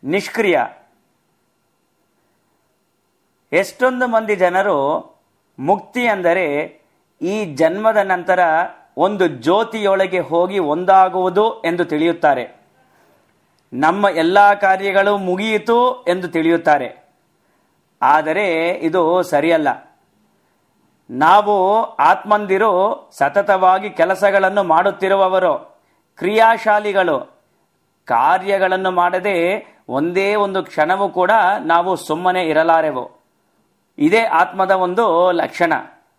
ನಿಷ್ಕ್ರಿಯ. ಎಷ್ಟೊಂದು ಮಂದಿ ಜನರು ಮುಕ್ತಿ ಅಂದರೆ ಈ ಜನ್ಮದ ನಂತರ ಒಂದು ಜ್ಯೋತಿಯೊಳಗೆ ಹೋಗಿ ಒಂದಾಗುವುದು ಎಂದು ತಿಳಿಯುತ್ತಾರೆ. ನಮ್ಮ ಎಲ್ಲ ಕಾರ್ಯಗಳು ಮುಗಿಯಿತು ಎಂದು ತಿಳಿಯುತ್ತಾರೆ. ಆದರೆ ಇದು ಸರಿಯಲ್ಲ. ನಾವು ಆತ್ಮಂದಿರು ಸತತವಾಗಿ ಕೆಲಸಗಳನ್ನು ಮಾಡುತ್ತಿರುವವರು, ಕ್ರಿಯಾಶಾಲಿಗಳು. ಕಾರ್ಯಗಳನ್ನು ಮಾಡದೆ ಒಂದೇ ಒಂದು ಕ್ಷಣವೂ ಕೂಡ ನಾವು ಸುಮ್ಮನೆ ಇರಲಾರೆವು. ಇದೇ ಆತ್ಮದ ಒಂದು ಲಕ್ಷಣ.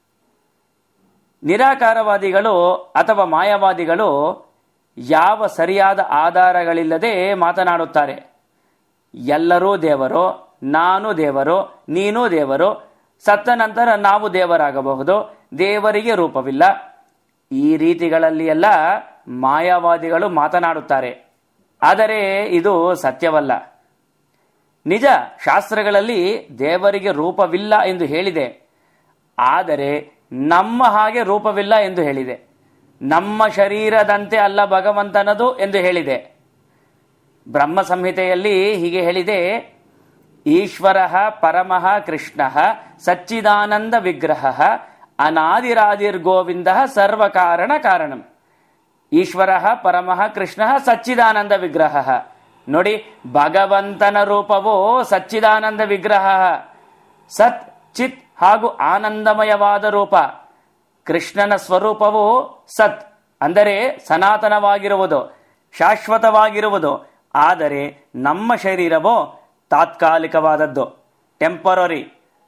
ನಿರಾಕಾರವಾದಿಗಳು ಅಥವಾ ಮಾಯಾವಾದಿಗಳು ಯಾವ ಸರಿಯಾದ ಆಧಾರಗಳಿಲ್ಲದೆ ಮಾತನಾಡುತ್ತಾರೆ. ಎಲ್ಲರೂ ದೇವರು, ನಾನು ದೇವರು, ನೀನು ದೇವರು, ಸತ್ತ ನಂತರ ನಾವು ದೇವರಾಗಬಹುದು, ದೇವರಿಗೆ ರೂಪವಿಲ್ಲ. ಈ ರೀತಿಗಳಲ್ಲಿ ಎಲ್ಲ ಮಾಯಾವಾದಿಗಳು ಮಾತನಾಡುತ್ತಾರೆ. ಆದರೆ ಇದು ಸತ್ಯವಲ್ಲ. ನಿಜ, ಶಾಸ್ತ್ರಗಳಲ್ಲಿ ದೇವರಿಗೆ ರೂಪವಿಲ್ಲ ಎಂದು ಹೇಳಿದೆ. ಆದರೆ ನಮ್ಮ ಹಾಗೆ ರೂಪವಿಲ್ಲ ಎಂದು ಹೇಳಿದೆ. ನಮ್ಮ ಶರೀರದಂತೆ ಅಲ್ಲ ಭಗವಂತನದು ಎಂದು ಹೇಳಿದೆ. ಬ್ರಹ್ಮ ಸಂಹಿತೆಯಲ್ಲಿ ಹೀಗೆ ಹೇಳಿದೆ: ಈಶ್ವರ ಪರಮಃ ಕೃಷ್ಣ ಸಚ್ಚಿದಾನಂದ ವಿಗ್ರಹ ಅನಾದಿರಾದಿರ್ಗೋವಿಂದ ಸರ್ವಕಾರಣ ಕಾರಣಂ. ಈಶ್ವರ ಪರಮಃ ಕೃಷ್ಣ ಸಚ್ಚಿದಾನಂದ ವಿಗ್ರಹ. ನೋಡಿ, ಭಗವಂತನ ರೂಪವು ಸಚ್ಚಿದಾನಂದ ವಿಗ್ರಹ. ಸತ್, ಚಿತ್ ಹಾಗೂ ಆನಂದಮಯವಾದ ರೂಪ. ಕೃಷ್ಣನ ಸ್ವರೂಪವು ಸತ್ ಅಂದರೆ ಸನಾತನವಾಗಿರುವುದು, ಶಾಶ್ವತವಾಗಿರುವುದು. ಆದರೆ ನಮ್ಮ ಶರೀರವು ತಾತ್ಕಾಲಿಕವಾದದ್ದು, ಟೆಂಪರರಿ.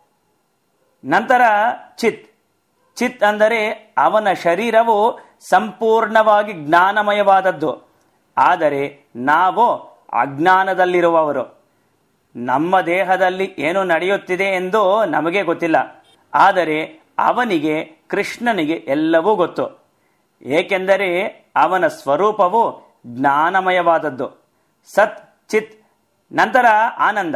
ನಂತರ ಚಿತ್. ಚಿತ್ ಅಂದರೆ ಅವನ ಶರೀರವು ಸಂಪೂರ್ಣವಾಗಿ ಜ್ಞಾನಮಯವಾದದ್ದು. ಆದರೆ ನಾವು ಅಜ್ಞಾನದಲ್ಲಿರುವವರು. ನಮ್ಮ ದೇಹದಲ್ಲಿ ಏನು ನಡೆಯುತ್ತಿದೆ ಎಂದು ನಮಗೆ ಗೊತ್ತಿಲ್ಲ. ಆದರೆ ಅವನಿಗೆ, ಕೃಷ್ಣನಿಗೆ ಎಲ್ಲವೂ ಗೊತ್ತು. ಏಕೆಂದರೆ ಅವನ ಸ್ವರೂಪವು ಜ್ಞಾನಮಯವಾದದ್ದು, ಸತ್, ಚಿತ್. ನಂತರ ಆನಂದ.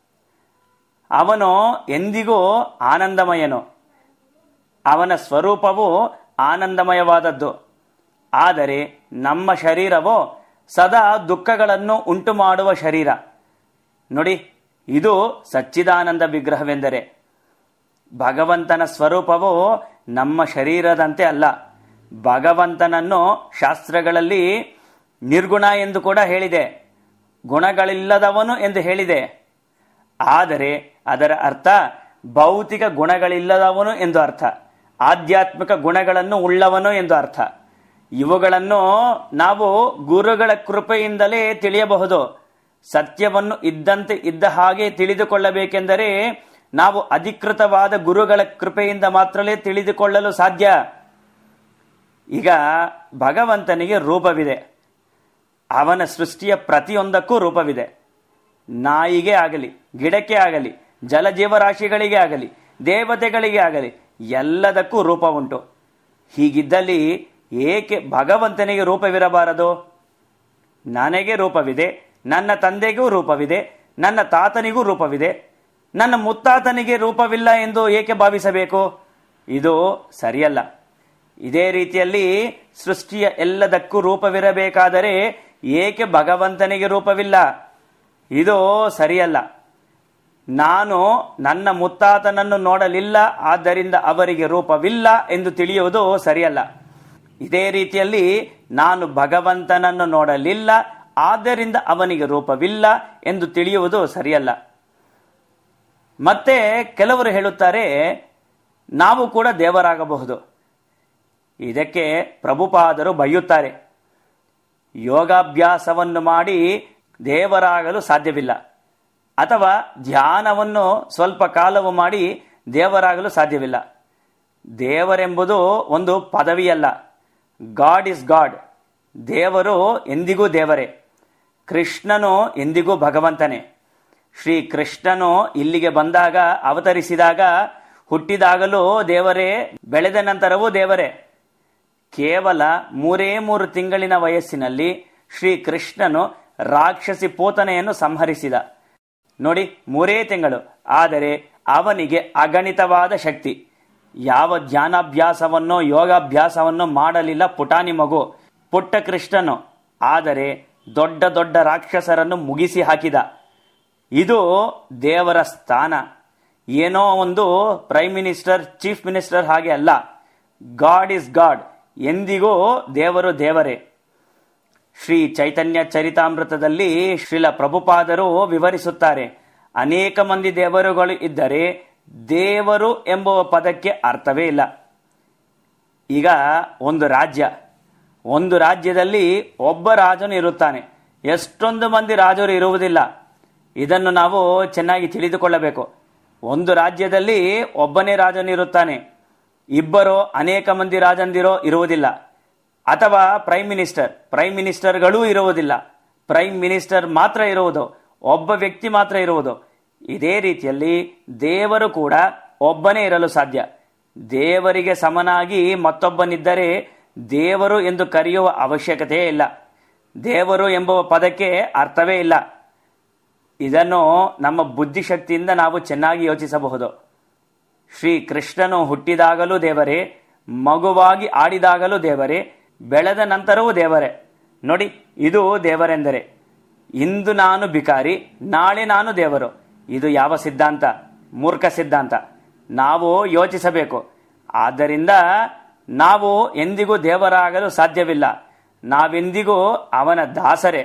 ಅವನು ಎಂದಿಗೂ ಆನಂದಮಯನು. ಅವನ ಸ್ವರೂಪವು ಆನಂದಮಯವಾದದ್ದು. ಆದರೆ ನಮ್ಮ ಶರೀರವು ಸದಾ ದುಃಖಗಳನ್ನು ಉಂಟು ಮಾಡುವ ಶರೀರ. ನೋಡಿ, ಇದು ಸಚ್ಚಿದಾನಂದ ವಿಗ್ರಹವೆಂದರೆ. ಭಗವಂತನ ಸ್ವರೂಪವು ನಮ್ಮ ಶರೀರದಂತೆ ಅಲ್ಲ. ಭಗವಂತನನ್ನು ಶಾಸ್ತ್ರಗಳಲ್ಲಿ ನಿರ್ಗುಣ ಎಂದು ಕೂಡ ಹೇಳಿದೆ, ಗುಣಗಳಿಲ್ಲದವನು ಎಂದು ಹೇಳಿದೆ. ಆದರೆ ಅದರ ಅರ್ಥ ಭೌತಿಕ ಗುಣಗಳಿಲ್ಲದವನು ಎಂದು ಅರ್ಥ, ಆಧ್ಯಾತ್ಮಿಕ ಗುಣಗಳನ್ನು ಉಳ್ಳವನು ಎಂದು ಅರ್ಥ. ಇವುಗಳನ್ನು ನಾವು ಗುರುಗಳ ಕೃಪೆಯಿಂದಲೇ ತಿಳಿಯಬಹುದು. ಸತ್ಯವನ್ನು ಇದ್ದಂತೆ ಇದ್ದ ಹಾಗೆ ತಿಳಿದುಕೊಳ್ಳಬೇಕೆಂದರೆ ನಾವು ಅಧಿಕೃತವಾದ ಗುರುಗಳ ಕೃಪೆಯಿಂದ ಮಾತ್ರಲೇ ತಿಳಿದುಕೊಳ್ಳಲು ಸಾಧ್ಯ. ಈಗ ಭಗವಂತನಿಗೆ ರೂಪವಿದೆ. ಅವನ ಸೃಷ್ಟಿಯ ಪ್ರತಿಯೊಂದಕ್ಕೂ ರೂಪವಿದೆ. ನಾಯಿಗೆ ಆಗಲಿ, ಗಿಡಕ್ಕೆ ಆಗಲಿ, ಜಲಜೀವರಾಶಿಗಳಿಗೆ ಆಗಲಿ, ದೇವತೆಗಳಿಗೆ ಆಗಲಿ, ಎಲ್ಲದಕ್ಕೂ ರೂಪ ಉಂಟು. ಹೀಗಿದ್ದಲ್ಲಿ ಏಕೆ ಭಗವಂತನಿಗೆ ರೂಪವಿರಬಾರದು? ನನಗೆ ರೂಪವಿದೆ, ನನ್ನ ತಂದೆಗೂ ರೂಪವಿದೆ, ನನ್ನ ತಾತನಿಗೂ ರೂಪವಿದೆ, ನನ್ನ ಮುತ್ತಾತನಿಗೆ ರೂಪವಿಲ್ಲ ಎಂದು ಏಕೆ ಭಾವಿಸಬೇಕು? ಇದು ಸರಿಯಲ್ಲ. ಇದೇ ರೀತಿಯಲ್ಲಿ ಸೃಷ್ಟಿಯ ಎಲ್ಲದಕ್ಕೂ ರೂಪವಿರಬೇಕಾದರೆ ಏಕೆ ಭಗವಂತನಿಗೆ ರೂಪವಿಲ್ಲ? ಇದು ಸರಿಯಲ್ಲ. ನಾನು ನನ್ನ ಮುತ್ತಾತನನ್ನು ನೋಡಲಿಲ್ಲ, ಆದ್ದರಿಂದ ಅವರಿಗೆ ರೂಪವಿಲ್ಲ ಎಂದು ತಿಳಿಯುವುದು ಸರಿಯಲ್ಲ. ಇದೇ ರೀತಿಯಲ್ಲಿ ನಾನು ಭಗವಂತನನ್ನು ನೋಡಲಿಲ್ಲ, ಆದ್ದರಿಂದ ಅವನಿಗೆ ರೂಪವಿಲ್ಲ ಎಂದು ತಿಳಿಯುವುದು ಸರಿಯಲ್ಲ. ಮತ್ತೆ ಕೆಲವರು ಹೇಳುತ್ತಾರೆ, ನಾವು ಕೂಡ ದೇವರಾಗಬಹುದು. ಇದಕ್ಕೆ ಪ್ರಭುಪಾದರು ಬೈಯುತ್ತಾರೆ. ಯೋಗಾಭ್ಯಾಸವನ್ನು ಮಾಡಿ ದೇವರಾಗಲು ಸಾಧ್ಯವಿಲ್ಲ, ಅಥವಾ ಧ್ಯಾನವನ್ನು ಸ್ವಲ್ಪ ಕಾಲವು ಮಾಡಿ ದೇವರಾಗಲು ಸಾಧ್ಯವಿಲ್ಲ. ದೇವರೆಂಬುದು ಒಂದು ಪದವಿಯಲ್ಲ. God is god. ದೇವರು ಎಂದಿಗೂ ದೇವರೇ. ಕೃಷ್ಣನು ಎಂದಿಗೂ ಭಗವಂತನೇ. ಶ್ರೀ ಕೃಷ್ಣನು ಇಲ್ಲಿಗೆ ಬಂದಾಗ, ಅವತರಿಸಿದಾಗ, ಹುಟ್ಟಿದಾಗಲೂ ದೇವರೇ, ಬೆಳೆದ ನಂತರವೂ ದೇವರೇ. ಕೇವಲ 3 ತಿಂಗಳಿನ ವಯಸ್ಸಿನಲ್ಲಿ ಶ್ರೀ ಕೃಷ್ಣನು ರಾಕ್ಷಸಿ ಪೂತನೆಯನ್ನು ಸಂಹರಿಸಿದ. ನೋಡಿ, 3 ತಿಂಗಳು. ಆದರೆ ಅವನಿಗೆ ಅಗಣಿತವಾದ ಶಕ್ತಿ. ಯಾವ ಧ್ಯಾನಾಭ್ಯಾಸವನ್ನು, ಯೋಗಾಭ್ಯಾಸವನ್ನು ಮಾಡಲಿಲ್ಲ ಪುಟಾಣಿ ಮಗು, ಪುಟ್ಟ ಕೃಷ್ಣನು. ಆದರೆ ದೊಡ್ಡ ದೊಡ್ಡ ರಾಕ್ಷಸರನ್ನು ಮುಗಿಸಿ ಹಾಕಿದ. ಇದು ದೇವರ ಸ್ಥಾನ. ಏನೋ ಒಂದು ಪ್ರೈಮ್ ಮಿನಿಸ್ಟರ್, ಚೀಫ್ ಮಿನಿಸ್ಟರ್ ಹಾಗೆ ಅಲ್ಲ. God is God. ಎಂದಿಗೂ ದೇವರು ದೇವರೇ. ಶ್ರೀ ಚೈತನ್ಯ ಚರಿತಾಮೃತದಲ್ಲಿ ಶ್ರೀಲ ಪ್ರಭುಪಾದರು ವಿವರಿಸುತ್ತಾರೆ, ಅನೇಕ ಮಂದಿ ದೇವರುಗಳು ಇದ್ದರೆ ದೇವರು ಎಂಬುವ ಪದಕ್ಕೆ ಅರ್ಥವೇ ಇಲ್ಲ. ಈಗ ಒಂದು ರಾಜ್ಯದಲ್ಲಿ ಒಬ್ಬ ರಾಜನು ಇರುತ್ತಾನೆ, ಎಷ್ಟೊಂದು ಮಂದಿ ರಾಜರು ಇರುವುದಿಲ್ಲ. ಇದನ್ನು ನಾವು ಚೆನ್ನಾಗಿ ತಿಳಿದುಕೊಳ್ಳಬೇಕು. ಒಂದು ರಾಜ್ಯದಲ್ಲಿ ಒಬ್ಬನೇ ರಾಜನಿರುತ್ತಾನೆ, ಇಬ್ಬರು ಅನೇಕ ಮಂದಿ ರಾಜಂದಿರೋ ಇರುವುದಿಲ್ಲ. ಅಥವಾ ಪ್ರೈಮ್ ಮಿನಿಸ್ಟರ್ಗಳೂ ಇರುವುದಿಲ್ಲ. ಪ್ರೈಮ್ ಮಿನಿಸ್ಟರ್ ಮಾತ್ರ ಇರುವುದು, ಒಬ್ಬ ವ್ಯಕ್ತಿ ಮಾತ್ರ ಇರುವುದು. ಇದೇ ರೀತಿಯಲ್ಲಿ ದೇವರು ಕೂಡ ಒಬ್ಬನೇ ಇರಲು ಸಾಧ್ಯ. ದೇವರಿಗೆ ಸಮನಾಗಿ ಮತ್ತೊಬ್ಬನಿದ್ದರೆ ದೇವರು ಎಂದು ಕರೆಯುವ ಅವಶ್ಯಕತೆಯೇ ಇಲ್ಲ. ದೇವರು ಎಂಬುವ ಪದಕ್ಕೆ ಅರ್ಥವೇ ಇಲ್ಲ. ಇದನ್ನು ನಮ್ಮ ಬುದ್ಧಿಶಕ್ತಿಯಿಂದ ನಾವು ಚೆನ್ನಾಗಿ ಯೋಚಿಸಬಹುದು. ಶ್ರೀ ಕೃಷ್ಣನು ಹುಟ್ಟಿದಾಗಲೂ ದೇವರೇ, ಮಗುವಾಗಿ ಆಡಿದಾಗಲೂ ದೇವರೇ, ಬೆಳೆದ ನಂತರವೂ ದೇವರೇ. ನೋಡಿ, ಇದು ದೇವರೆಂದರೆ. ಇಂದು ನಾನು ಬಿಕಾರಿ, ನಾಳೆ ನಾನು ದೇವರು. ಇದು ಯಾವ ಸಿದ್ಧಾಂತ? ಮೂರ್ಖ ಸಿದ್ಧಾಂತ. ನಾವು ಯೋಚಿಸಬೇಕು. ಆದ್ದರಿಂದ ನಾವು ಎಂದಿಗೂ ದೇವರಾಗಲು ಸಾಧ್ಯವಿಲ್ಲ. ನಾವೆಂದಿಗೂ ಅವನ ದಾಸರೇ.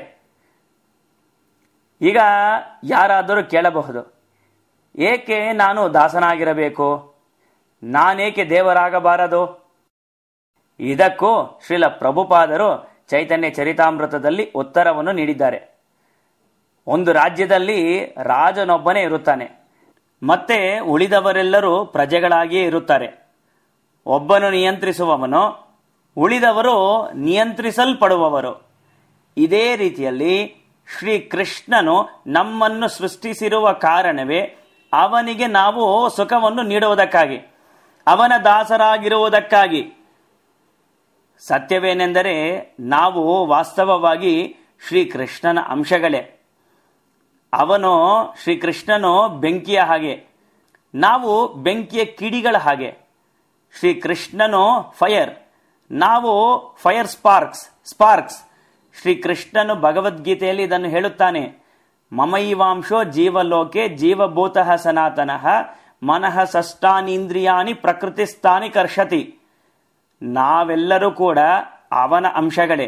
ಈಗ ಯಾರಾದರೂ ಕೇಳಬಹುದು, ಏಕೆ ನಾನು ದಾಸನಾಗಿರಬೇಕು? ನಾನೇಕೆ ದೇವರಾಗಬಾರದು? ಇದಕ್ಕೂ ಶ್ರೀಲ ಪ್ರಭುಪಾದರು ಚೈತನ್ಯ ಚರಿತಾಮೃತದಲ್ಲಿ ಉತ್ತರವನ್ನು ನೀಡಿದ್ದಾರೆ. ಒಂದು ರಾಜ್ಯದಲ್ಲಿ ರಾಜನೊಬ್ಬನೇ ಇರುತ್ತಾನೆ, ಮತ್ತೆ ಉಳಿದವರೆಲ್ಲರೂ ಪ್ರಜೆಗಳಾಗಿಯೇ ಇರುತ್ತಾರೆ. ಒಬ್ಬನು ನಿಯಂತ್ರಿಸುವವನು, ಉಳಿದವರು ನಿಯಂತ್ರಿಸಲ್ಪಡುವವರು. ಇದೇ ರೀತಿಯಲ್ಲಿ ಶ್ರೀ ಕೃಷ್ಣನು ನಮ್ಮನ್ನು ಸೃಷ್ಟಿಸಿರುವ ಕಾರಣವೇ ಅವನಿಗೆ ನಾವು ಸುಖವನ್ನು ನೀಡುವುದಕ್ಕಾಗಿ, ಅವನ ದಾಸರಾಗಿರುವುದಕ್ಕಾಗಿ. ಸತ್ಯವೇನೆಂದರೆ ನಾವು ವಾಸ್ತವವಾಗಿ ಶ್ರೀಕೃಷ್ಣನ ಅಂಶಗಳೇ. ಶ್ರೀಕೃಷ್ಣನು ಬೆಂಕಿಯ ಹಾಗೆ, ನಾವು ಬೆಂಕಿಯ ಕಿಡಿಗಳ ಹಾಗೆ. ಶ್ರೀಕೃಷ್ಣನು ಫೈರ್, ನಾವು ಫೈರ್ ಸ್ಪಾರ್ಕ್ಸ್. ಶ್ರೀಕೃಷ್ಣನು ಭಗವದ್ಗೀತೆಯಲ್ಲಿ ಇದನ್ನು ಹೇಳುತ್ತಾನೆ, ಮಮೈವಾಂಶೋ ಜೀವಲೋಕೆ ಜೀವಭೂತಃ ಸನಾತನಃ ಮನಃ ಷಷ್ಟಾನೀಂದ್ರಿಯಾಣಿ ಪ್ರಕೃತಿಸ್ಥಾನಿ ಕರ್ಷತಿ. ನಾವೆಲ್ಲರೂ ಕೂಡ ಅವನ ಅಂಶಗಳೇ.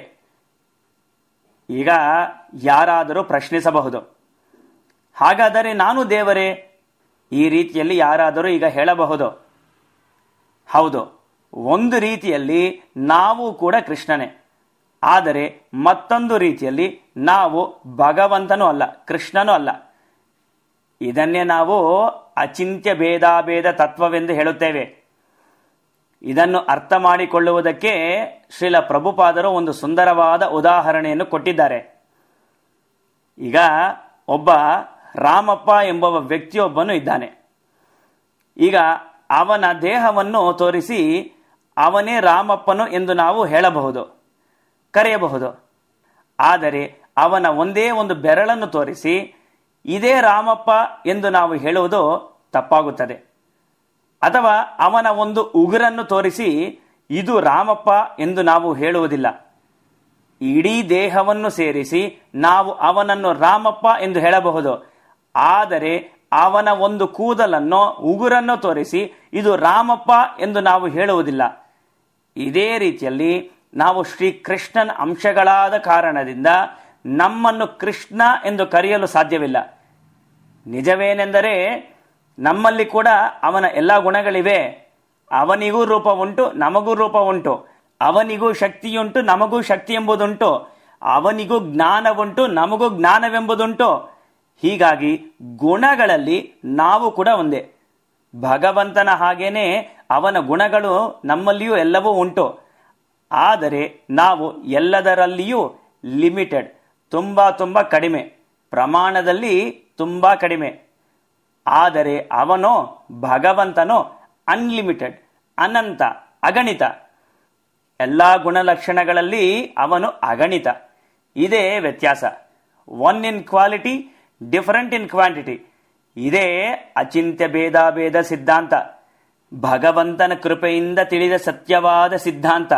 ಈಗ ಯಾರಾದರೂ ಪ್ರಶ್ನಿಸಬಹುದು, ಹಾಗಾದರೆ ನಾನು ದೇವರೇ? ಈ ರೀತಿಯಲ್ಲಿ ಯಾರಾದರೂ ಈಗ ಹೇಳಬಹುದು. ಹೌದು, ಒಂದು ರೀತಿಯಲ್ಲಿ ನಾವು ಕೂಡ ಕೃಷ್ಣನೇ. ಆದರೆ ಮತ್ತೊಂದು ರೀತಿಯಲ್ಲಿ ನಾವು ಭಗವಂತನೂ ಅಲ್ಲ, ಕೃಷ್ಣನೂ ಅಲ್ಲ. ಇದನ್ನೇ ನಾವು ಅಚಿಂತ್ಯ ಭೇದಾಭೇದ ತತ್ವವೆಂದು ಹೇಳುತ್ತೇವೆ. ಇದನ್ನು ಅರ್ಥ ಮಾಡಿಕೊಳ್ಳುವುದಕ್ಕೆ ಶ್ರೀಲ ಪ್ರಭುಪಾದರು ಒಂದು ಸುಂದರವಾದ ಉದಾಹರಣೆಯನ್ನು ಕೊಟ್ಟಿದ್ದಾರೆ. ಈಗ ಒಬ್ಬ ರಾಮಪ್ಪ ಎಂಬುವ ವ್ಯಕ್ತಿಯೊಬ್ಬನು ಇದ್ದಾನೆ. ಈಗ ಅವನ ದೇಹವನ್ನು ತೋರಿಸಿ ಅವನೇ ರಾಮಪ್ಪನು ಎಂದು ನಾವು ಹೇಳಬಹುದು, ಕರೆಯಬಹುದು. ಆದರೆ ಅವನ ಒಂದೇ ಒಂದು ಬೆರಳನ್ನು ತೋರಿಸಿ ಇದೇ ರಾಮಪ್ಪ ಎಂದು ನಾವು ಹೇಳುವುದು ತಪ್ಪಾಗುತ್ತದೆ. ಅಥವಾ ಅವನ ಒಂದು ಉಗುರನ್ನು ತೋರಿಸಿ ಇದು ರಾಮಪ್ಪ ಎಂದು ನಾವು ಹೇಳುವುದಿಲ್ಲ. ಇಡೀ ದೇಹವನ್ನು ಸೇರಿಸಿ ನಾವು ಅವನನ್ನು ರಾಮಪ್ಪ ಎಂದು ಹೇಳಬಹುದು. ಆದರೆ ಅವನ ಒಂದು ಕೂದಲನ್ನು, ಉಗುರನ್ನು ತೋರಿಸಿ ಇದು ರಾಮಪ್ಪ ಎಂದು ನಾವು ಹೇಳುವುದಿಲ್ಲ. ಇದೇ ರೀತಿಯಲ್ಲಿ ನಾವು ಶ್ರೀಕೃಷ್ಣನ ಅಂಶಗಳಾದ ಕಾರಣದಿಂದ ನಮ್ಮನ್ನು ಕೃಷ್ಣ ಎಂದು ಕರೆಯಲು ಸಾಧ್ಯವಿಲ್ಲ. ನಿಜವೇನೆಂದರೆ ನಮ್ಮಲ್ಲಿ ಕೂಡ ಅವನ ಎಲ್ಲ ಗುಣಗಳಿವೆ. ಅವನಿಗೂ ರೂಪ ಉಂಟು, ನಮಗೂ ರೂಪ ಉಂಟು. ಅವನಿಗೂ ಶಕ್ತಿಯುಂಟು, ನಮಗೂ ಶಕ್ತಿ ಎಂಬುದುಂಟು. ಅವನಿಗೂ ಜ್ಞಾನವುಂಟು, ನಮಗೂ ಜ್ಞಾನವೆಂಬುದುಂಟು. ಹೀಗಾಗಿ ಗುಣಗಳಲ್ಲಿ ನಾವು ಕೂಡ ಒಂದೇ. ಭಗವಂತನ ಹಾಗೇನೆ ಅವನ ಗುಣಗಳು ನಮ್ಮಲ್ಲಿಯೂ ಎಲ್ಲವೂ ಉಂಟು. ಆದರೆ ನಾವು ಎಲ್ಲದರಲ್ಲಿಯೂ ಲಿಮಿಟೆಡ್, ತುಂಬಾ ಕಡಿಮೆ, ಪ್ರಮಾಣದಲ್ಲಿ ತುಂಬಾ ಕಡಿಮೆ. ಆದರೆ ಭಗವಂತನು ಅನ್ಲಿಮಿಟೆಡ್, ಅನಂತ, ಅಗಣಿತ. ಎಲ್ಲ ಗುಣಲಕ್ಷಣಗಳಲ್ಲಿ ಅವನು ಅಗಣಿತ. ಇದೇ ವ್ಯತ್ಯಾಸ. One in quality, different in quantity. ಇದೇ ಅಚಿಂತ್ಯ ಭೇದಾಭೇದ ಸಿದ್ಧಾಂತ, ಭಗವಂತನ ಕೃಪೆಯಿಂದ ತಿಳಿದ ಸತ್ಯವಾದ ಸಿದ್ಧಾಂತ.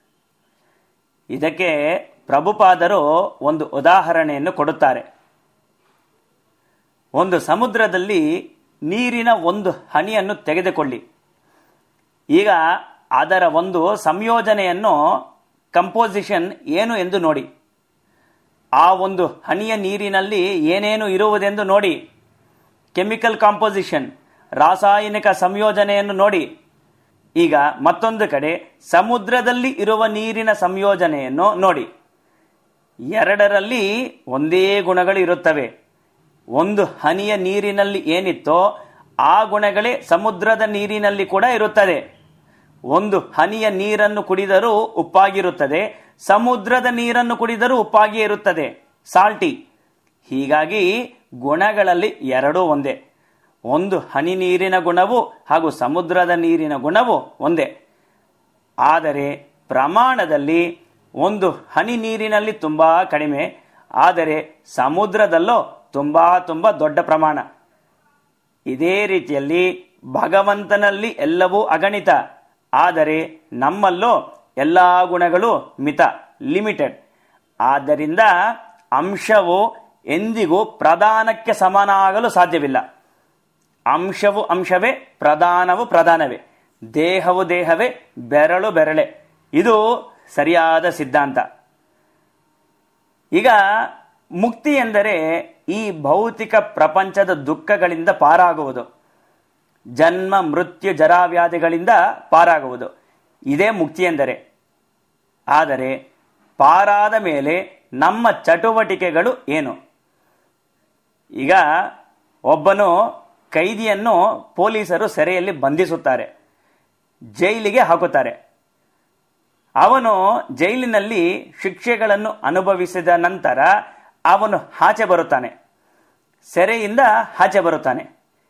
ಇದಕ್ಕೆ ಪ್ರಭುಪಾದರು ಒಂದು ಉದಾಹರಣೆಯನ್ನು ಕೊಡುತ್ತಾರೆ. ಒಂದು ಸಮುದ್ರದಲ್ಲಿ ನೀರಿನ ಒಂದು ಹನಿಯನ್ನು ತೆಗೆದುಕೊಳ್ಳಿ. ಈಗ ಅದರ ಒಂದು ಸಂಯೋಜನೆಯನ್ನು, ಕಂಪೋಸಿಷನ್ ಏನು ಎಂದು ನೋಡಿ. ಆ ಒಂದು ಹನಿಯ ನೀರಿನಲ್ಲಿ ಏನೇನು ಇರುವುದೆಂದು ನೋಡಿ. ಕೆಮಿಕಲ್ ಕಾಂಪೋಸಿಷನ್, ರಾಸಾಯನಿಕ ಸಂಯೋಜನೆಯನ್ನು ನೋಡಿ. ಈಗ ಮತ್ತೊಂದು ಕಡೆ ಸಮುದ್ರದಲ್ಲಿ ಇರುವ ನೀರಿನ ಸಂಯೋಜನೆಯನ್ನು ನೋಡಿ. ಎರಡರಲ್ಲಿ ಒಂದೇ ಗುಣಗಳು ಇರುತ್ತವೆ. ಒಂದು ಹನಿಯ ನೀರಿನಲ್ಲಿ ಏನಿತ್ತೋ ಆ ಗುಣಗಳೇ ಸಮುದ್ರದ ನೀರಿನಲ್ಲಿ ಕೂಡ ಇರುತ್ತದೆ. ಒಂದು ಹನಿಯ ನೀರನ್ನು ಕುಡಿದರೂ ಉಪ್ಪಾಗಿರುತ್ತದೆ, ಸಮುದ್ರದ ನೀರನ್ನು ಕುಡಿದರೂ ಉಪ್ಪಾಗಿಯೇ ಇರುತ್ತದೆ, ಸಾಲ್ಟಿ. ಹೀಗಾಗಿ ಗುಣಗಳಲ್ಲಿ ಎರಡೂ ಒಂದೇ. ಒಂದು ಹನಿ ನೀರಿನ ಗುಣವು ಹಾಗೂ ಸಮುದ್ರದ ನೀರಿನ ಗುಣವು ಒಂದೇ. ಆದರೆ ಪ್ರಮಾಣದಲ್ಲಿ ಒಂದು ಹನಿ ನೀರಿನಲ್ಲಿ ತುಂಬಾ ಕಡಿಮೆ, ಆದರೆ ಸಮುದ್ರದಲ್ಲೋ ತುಂಬಾ ದೊಡ್ಡ ಪ್ರಮಾಣ. ಇದೇ ರೀತಿಯಲ್ಲಿ ಭಗವಂತನಲ್ಲಿ ಎಲ್ಲವೂ ಅಗಣಿತ, ಆದರೆ ನಮ್ಮಲ್ಲೋ ಎಲ್ಲ ಗುಣಗಳು ಮಿತ, ಲಿಮಿಟೆಡ್. ಆದ್ದರಿಂದ ಅಂಶವು ಎಂದಿಗೂ ಪ್ರಧಾನಕ್ಕೆ ಸಮಾನ ಸಾಧ್ಯವಿಲ್ಲ. ಅಂಶವು ಅಂಶವೇ, ಪ್ರಧಾನವು ಪ್ರಧಾನವೇ, ದೇಹವು ದೇಹವೇ, ಬೆರಳು ಬೆರಳೆ. ಇದು ಸರಿಯಾದ ಸಿದ್ಧಾಂತ. ಈಗ ಮುಕ್ತಿ ಎಂದರೆ ಈ ಭೌತಿಕ ಪ್ರಪಂಚದ ದುಃಖಗಳಿಂದ ಪಾರಾಗುವುದು, ಜನ್ಮ ಮೃತ್ಯು ಜರಾವ್ಯಾಧಿಗಳಿಂದ ಪಾರಾಗುವುದು. ಇದೇ ಮುಕ್ತಿ ಎಂದರೆ. ಆದರೆ ಪಾರಾದ ಮೇಲೆ ನಮ್ಮ ಚಟುವಟಿಕೆಗಳು ಏನು? ಈಗ ಒಬ್ಬನು ಕೈದಿಯನ್ನು ಪೊಲೀಸರು ಸೆರೆಯಲ್ಲಿ ಬಂಧಿಸುತ್ತಾರೆ, ಜೈಲಿಗೆ ಹಾಕುತ್ತಾರೆ. ಅವನು ಜೈಲಿನಲ್ಲಿ ಶಿಕ್ಷೆಗಳನ್ನು ಅನುಭವಿಸಿದ ನಂತರ ಅವನು ಆಚೆ ಬರುತ್ತಾನೆ, ಸೆರೆಯಿಂದ ಆಚೆ ಬರುತ್ತಾನೆ.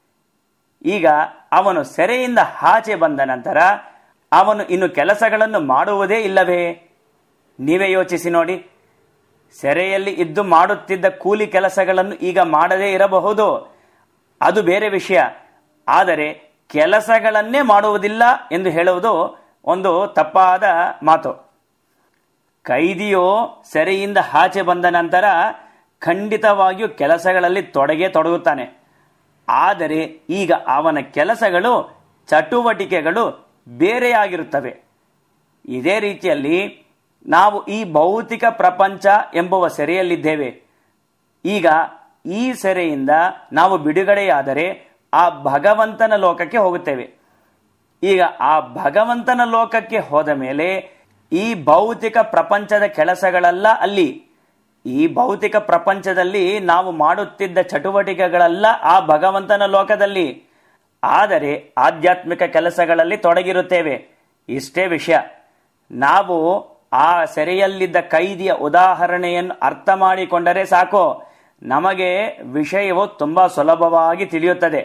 ಈಗ ಅವನು ಸೆರೆಯಿಂದ ಆಚೆ ಬಂದ ನಂತರ ಅವನು ಇನ್ನು ಕೆಲಸಗಳನ್ನು ಮಾಡುವುದೇ ಇಲ್ಲವೇ? ನೀವೇ ಯೋಚಿಸಿ ನೋಡಿ. ಸೆರೆಯಲ್ಲಿ ಇದ್ದು ಮಾಡುತ್ತಿದ್ದ ಕೂಲಿ ಕೆಲಸಗಳನ್ನು ಈಗ ಮಾಡದೇ ಇರಬಹುದು, ಅದು ಬೇರೆ ವಿಷಯ. ಆದರೆ ಕೆಲಸಗಳನ್ನೇ ಮಾಡುವುದಿಲ್ಲ ಎಂದು ಹೇಳುವುದು ಒಂದು ತಪ್ಪಾದ ಮಾತು. ಕೈದಿಯು ಸೆರೆಯಿಂದ ಆಚೆ ಬಂದ ನಂತರ ಖಂಡಿತವಾಗಿಯೂ ಕೆಲಸಗಳಲ್ಲಿ ತೊಡಗುತ್ತಾನೆ. ಆದರೆ ಈಗ ಅವನ ಕೆಲಸಗಳು, ಚಟುವಟಿಕೆಗಳು ಬೇರೆಯಾಗಿರುತ್ತವೆ. ಇದೇ ರೀತಿಯಲ್ಲಿ ನಾವು ಈ ಭೌತಿಕ ಪ್ರಪಂಚ ಎಂಬುವ ಸೆರೆಯಲ್ಲಿದ್ದೇವೆ. ಈಗ ಈ ಸೆರೆಯಿಂದ ನಾವು ಬಿಡುಗಡೆಯಾದರೆ ಆ ಭಗವಂತನ ಲೋಕಕ್ಕೆ ಹೋಗುತ್ತೇವೆ. ಈಗ ಆ ಭಗವಂತನ ಲೋಕಕ್ಕೆ ಹೋದ ಮೇಲೆ ಈ ಭೌತಿಕ ಪ್ರಪಂಚದ ಕೆಲಸಗಳೆಲ್ಲ ಅಲ್ಲಿ. ಈ ಭೌತಿಕ ಪ್ರಪಂಚದಲ್ಲಿ ನಾವು ಮಾಡುತ್ತಿದ್ದ ಚಟುವಟಿಕೆಗಳೆಲ್ಲ ಆ ಭಗವಂತನ ಲೋಕದಲ್ಲಿ. ಆದರೆ ಆಧ್ಯಾತ್ಮಿಕ ಕೆಲಸಗಳಲ್ಲಿ ತೊಡಗಿರುತ್ತೇವೆ. ಇಷ್ಟೇ ವಿಷಯ. ನಾವು ಆ ಸೆರೆಯಲ್ಲಿದ್ದ ಕೈದಿಯ ಉದಾಹರಣೆಯನ್ನು ಅರ್ಥ ಮಾಡಿಕೊಂಡರೆ ಸಾಕು, ನಮಗೆ ವಿಷಯವು ತುಂಬಾ ಸುಲಭವಾಗಿ ತಿಳಿಯುತ್ತದೆ.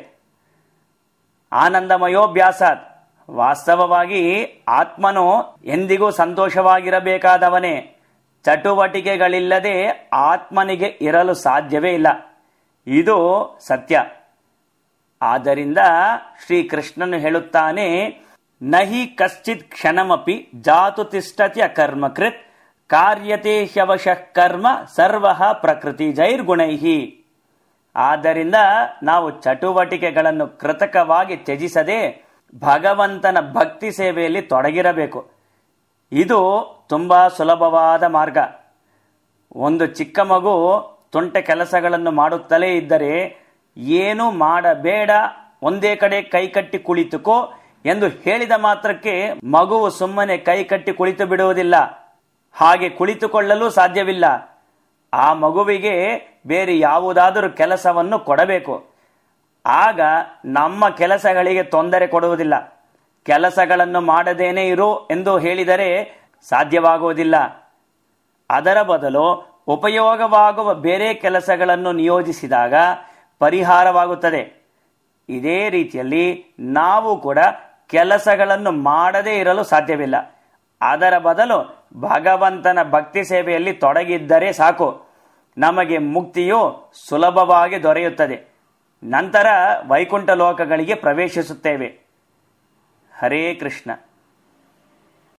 ಆನಂದಮಯೋಭ್ಯಾಸಾತ್. ವಾಸ್ತವವಾಗಿ ಆತ್ಮನು ಎಂದಿಗೂ ಸಂತೋಷವಾಗಿರಬೇಕಾದವನೇ. ಚಟುವಟಿಕೆಗಳಿಲ್ಲದೆ ಆತ್ಮನಿಗೆ ಇರಲು ಸಾಧ್ಯವೇ ಇಲ್ಲ. ಇದು ಸತ್ಯ. ಆದ್ದರಿಂದ ಶ್ರೀಕೃಷ್ಣನು ಹೇಳುತ್ತಾನೆ, ನಹಿ ಕಶ್ಚಿತ್ ಕ್ಷಣಮಪಿ ಜಾತು ತಿಷ್ಠತಿ ಅಕರ್ಮಕೃತ್ ಕಾರ್ಯತೆ ಹ್ಯವಶಃ ಕರ್ಮ ಸರ್ವಃ ಪ್ರಕೃತಿ ಜೈರ್ಗುಣೈಹಿ. ಆದ್ದರಿಂದ ನಾವು ಚಟುವಟಿಕೆಗಳನ್ನು ಕೃತಕವಾಗಿ ತ್ಯಜಿಸದೆ ಭಗವಂತನ ಭಕ್ತಿ ಸೇವೆಯಲ್ಲಿ ತೊಡಗಿರಬೇಕು. ಇದು ತುಂಬಾ ಸುಲಭವಾದ ಮಾರ್ಗ. ಒಂದು ಚಿಕ್ಕ ಮಗು ತುಂಟೆ ಕೆಲಸಗಳನ್ನು ಮಾಡುತ್ತಲೇ ಇದ್ದರೆ ಏನು ಮಾಡಬೇಡ, ಒಂದೇ ಕಡೆ ಕೈಕಟ್ಟಿ ಕುಳಿತುಕೋ ಎಂದು ಹೇಳಿದ ಮಾತ್ರಕ್ಕೆ ಮಗುವು ಸುಮ್ಮನೆ ಕೈಕಟ್ಟಿ ಕುಳಿತು ಬಿಡುವುದಿಲ್ಲ. ಹಾಗೆ ಕುಳಿತುಕೊಳ್ಳಲು ಸಾಧ್ಯವಿಲ್ಲ. ಆ ಮಗುವಿಗೆ ಬೇರೆ ಯಾವುದಾದರೂ ಕೆಲಸವನ್ನು ಕೊಡಬೇಕು. ಆಗ ನಮ್ಮ ಕೆಲಸಗಳಿಗೆ ತೊಂದರೆ ಕೊಡುವುದಿಲ್ಲ. ಕೆಲಸಗಳನ್ನು ಮಾಡದೇನೆ ಇರು ಎಂದು ಹೇಳಿದರೆ ಸಾಧ್ಯವಾಗುವುದಿಲ್ಲ. ಅದರ ಬದಲು ಉಪಯೋಗವಾಗುವ ಬೇರೆ ಕೆಲಸಗಳನ್ನು ನಿಯೋಜಿಸಿದಾಗ ಪರಿಹಾರವಾಗುತ್ತದೆ. ಇದೇ ರೀತಿಯಲ್ಲಿ ನಾವು ಕೂಡ ಕೆಲಸಗಳನ್ನು ಮಾಡದೇ ಇರಲು ಸಾಧ್ಯವಿಲ್ಲ. ಅದರ ಬದಲು ಭಗವಂತನ ಭಕ್ತಿ ಸೇವೆಯಲ್ಲಿ ತೊಡಗಿದ್ದರೆ ಸಾಕು, ನಮಗೆ ಮುಕ್ತಿಯು ಸುಲಭವಾಗಿ ದೊರೆಯುತ್ತದೆ. ನಂತರ ವೈಕುಂಠ ಲೋಕಗಳಿಗೆ ಪ್ರವೇಶಿಸುತ್ತೇವೆ. ಹರೇ ಕೃಷ್ಣ.